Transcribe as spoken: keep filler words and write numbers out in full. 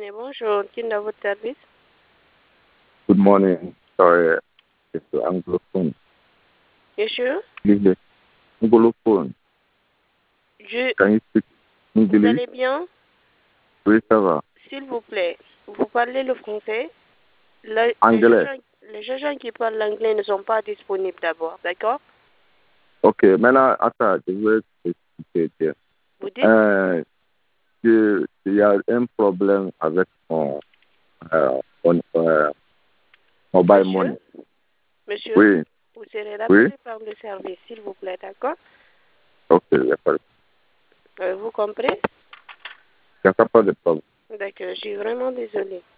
cabinet, bonjour. Qui est dans votre service? Good morning. Sorry, it's anglophone. Monsieur, English. Anglophone. je, Can you speak vous English? allez bien? Oui, ça va. S'il vous plaît, vous parlez le français? Le- les, Anglais. gens, les gens qui parlent l'anglais ne sont pas disponibles d'abord, d'accord? Ok, maintenant, attends, je vais expliquer. tiens. Vous dites, Euh, que- Il y a un problème avec mon, euh, mon euh, mobile monsieur, money. monsieur, Oui, vous serez oui. rappelé par le service, s'il vous plaît, d'accord? Ok, il n'y a pas de Euh, vous comprenez? il y a pas de problème. D'accord, je suis vraiment désolée.